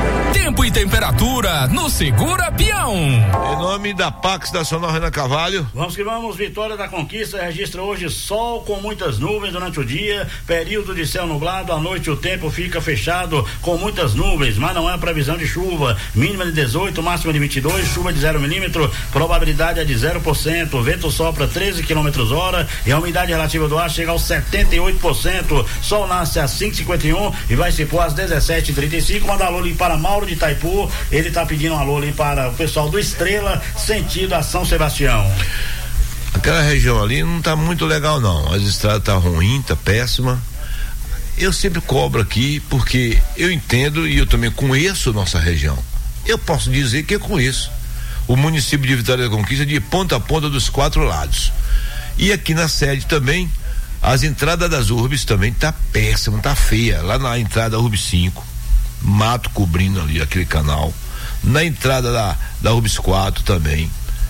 tempo e temperatura no Segura Peão. Em nome da Pax Nacional Renan Carvalho. Vamos que vamos, Vitória da Conquista registra hoje sol com muitas nuvens durante o dia, período de céu nublado, à noite o tempo fica fechado com muitas nuvens, mas não é previsão de chuva, mínima de dezoito, máxima de vinte e dois, chuva de zero milímetro, probabilidade é de zero por cento, vento sopra treze quilômetros hora e a umidade relativa do ar chega aos setenta e oito por cento, sol nasce às cinco e cinquenta e um e vai se pôr às dezessete e trinta e cinco, manda alô ali para Mauro de Itaipu, ele tá pedindo um alô ali para o pessoal do Estrela, sentido a São Sebastião. Aquela região ali não tá muito legal não, as estradas tá ruim, tá péssima. Eu sempre cobro aqui porque eu entendo e eu também conheço nossa região. Eu posso dizer que eu conheço o município de Vitória da Conquista de ponta a ponta dos quatro lados. E aqui na sede também, as entradas das urbes também tá péssima, tá feia. Lá na entrada da Urbs cinco, mato cobrindo ali aquele canal. Na entrada da, da Urbs quatro também.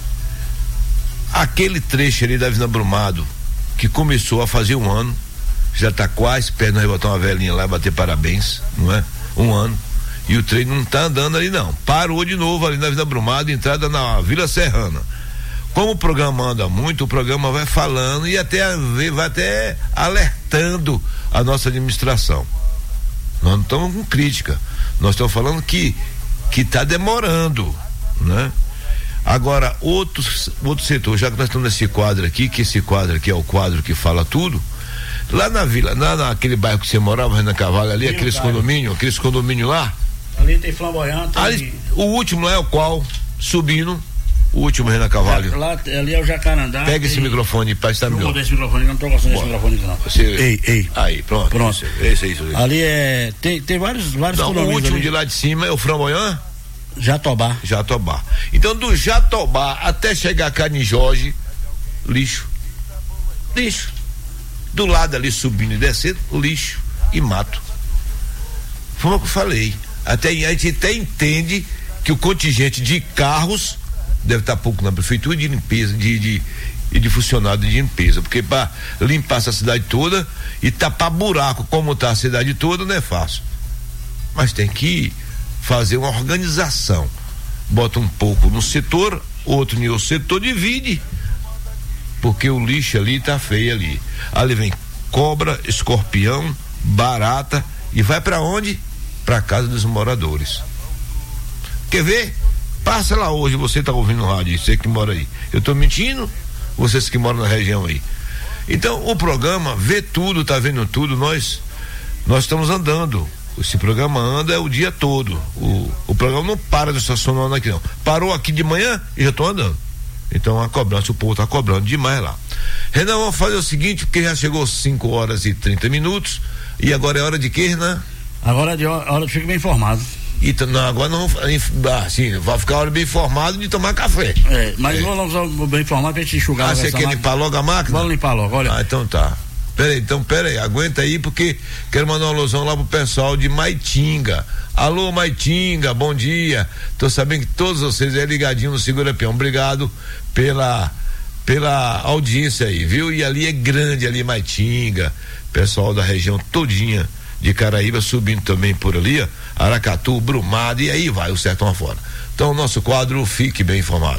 Aquele trecho ali da Avenida Brumado, que começou a fazer um ano, já tá quase perto de botar uma velhinha lá e bater parabéns, não é? Um ano. E o trem não tá andando ali não. Parou de novo ali na Avenida Brumado, entrada na Vila Serrana. Como o programa anda muito, o programa vai falando e até vai até alertando a nossa administração. Nós não estamos com crítica. Nós estamos falando que que está demorando, né? Agora, outros, outro setor, já que nós estamos nesse quadro aqui, que esse quadro aqui é o quadro que fala tudo, lá na vila, lá naquele bairro que você morava, Renan Carvalho, ali, Sim, aqueles condomínios, aqueles condomínios lá. Ali tem flamboyante. Ali, o último lá é o qual? Subindo, o último Renan Carvalho. Lá, ali é o Jacarandá. Pega esse microfone para estar melhor. Não esse microfone, não tô gostando desse microfone não. Você, ei, ei. Aí, pronto. Pronto. Esse, esse, esse. Ali é, tem, tem vários, vários não, condomínios. O último ali. de lá de cima é o Framboyant? Jatobá. Jatobá. Então do Jatobá até chegar cá em Jorge, lixo. Lixo. Do lado ali subindo e descendo, lixo e mato. Foi o que eu falei. Até, a gente até entende que o contingente de carros deve estar pouco na prefeitura de limpeza, de, de, de, de funcionário de limpeza, porque para limpar essa cidade toda e tapar buraco como está a cidade toda não é fácil. Mas tem que fazer uma organização. Bota um pouco no setor, outro no setor, divide. Porque o lixo ali tá feio ali. Ali vem cobra, escorpião, barata e vai para onde? Para casa dos moradores. Quer ver? Passa lá hoje, você tá ouvindo o rádio, você que mora aí. Eu tô mentindo? Vocês que moram na região aí. Então, o programa vê tudo, tá vendo tudo, nós nós estamos andando. Esse programa anda o dia todo. O, o programa não para de estacionar aqui não. Parou aqui de manhã e já tô andando. Então a cobrança, o povo tá cobrando demais lá. Renan, vamos fazer o seguinte, porque já chegou cinco horas e trinta minutos. E agora é hora de quê, Renan? Agora é de hora, hora de ficar bem informado. E não, agora não assim, vai ficar a hora bem informado de tomar café. É, mas é. Vamos bem informado pra gente enxugar. Ah, você quer limpar logo a máquina? Vamos limpar logo, olha. Ah, então tá. Peraí, então peraí, aguenta aí porque quero mandar uma alusão lá pro pessoal de Maitinga. Alô Maitinga, bom dia. Tô sabendo que todos vocês é ligadinho no Segura Peão. Obrigado pela pela audiência aí, viu? E ali é grande ali Maitinga, pessoal da região todinha de Caraíba subindo também por ali, ó, Aracatu, Brumado e aí vai o sertão afora. Então o nosso quadro Fique Bem Informado.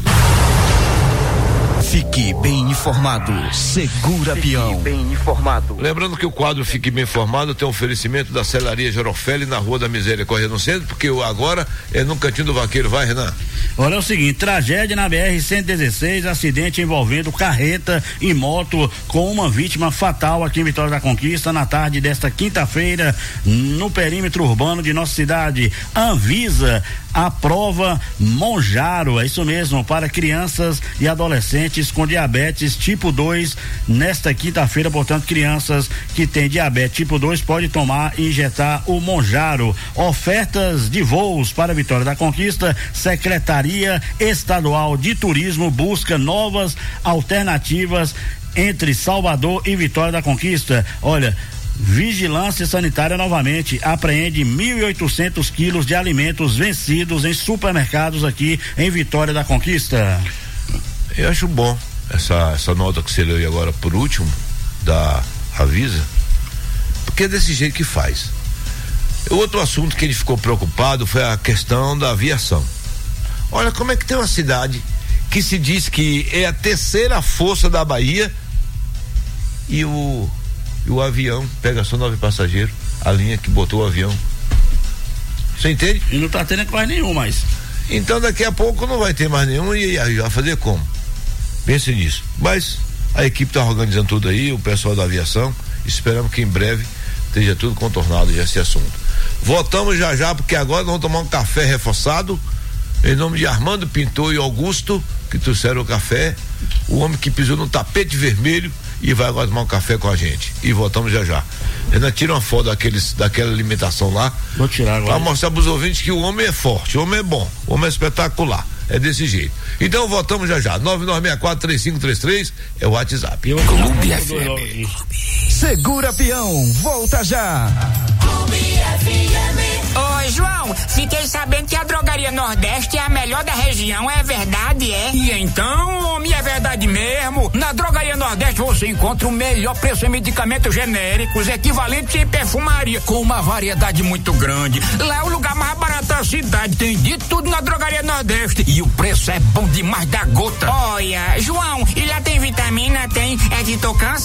Fique bem informado. Segura Fique Peão. bem informado. Lembrando que o quadro Fique Bem Informado tem um oferecimento da Celaria Gerofeli na Rua da Miséria, correndo no centro, porque agora é no Cantinho do Vaqueiro. Vai, Renan. Olha, é o seguinte, tragédia na B R cento e dezesseis, acidente envolvendo carreta e moto com uma vítima fatal aqui em Vitória da Conquista na tarde desta quinta-feira no perímetro urbano de nossa cidade. Anvisa aprova Monjaro, é isso mesmo, para crianças e adolescentes com diabetes tipo dois nesta quinta-feira, portanto, crianças que têm diabetes tipo dois pode tomar e injetar o Monjaro. Ofertas de voos para Vitória da Conquista, Secretaria Estadual de Turismo busca novas alternativas entre Salvador e Vitória da Conquista. Olha, Vigilância Sanitária novamente apreende mil e oitocentos quilos de alimentos vencidos em supermercados aqui em Vitória da Conquista. Eu acho bom essa, essa nota que você leu agora por último da Avisa, porque é desse jeito que faz. Outro assunto que ele ficou preocupado foi a questão da aviação. Olha como é que tem uma cidade que se diz que é a terceira força da Bahia e o, e o avião pega só nove passageiros, a linha que botou o avião. Você entende? E não tá tendo quase nenhum mais. Então daqui a pouco não vai ter mais nenhum e aí vai fazer como? Pense nisso. Mas a equipe tá organizando tudo aí, o pessoal da aviação, esperamos que em breve esteja tudo contornado já esse assunto. Voltamos já já, porque agora nós vamos tomar um café reforçado, em nome de Armando Pintor e Augusto, que trouxeram o café, o homem que pisou no tapete vermelho e vai agora tomar um café com a gente. E voltamos já já. Ainda tira uma foto daqueles, daquela alimentação lá. Vou tirar agora. Pra mostrar pros ouvintes que o homem é forte, o homem é bom, o homem é espetacular. É desse jeito. Então voltamos já já. nove nove seis quatro três cinco três três é o WhatsApp. Clube F M. Segura Peão, volta já. Clube F M. Ô João, fiquei sabendo que a Drogaria Nordeste é a melhor da região, é verdade, é? E então, homem, é verdade mesmo. Na Drogaria Nordeste você encontra o melhor preço em medicamentos genéricos, equivalentes em perfumaria, com uma variedade muito grande. Lá é o lugar mais barato da cidade, tem de tudo na Drogaria Nordeste. E o preço é bom demais da gota. Olha, João, e lá tem vitamina, tem, é de tocância?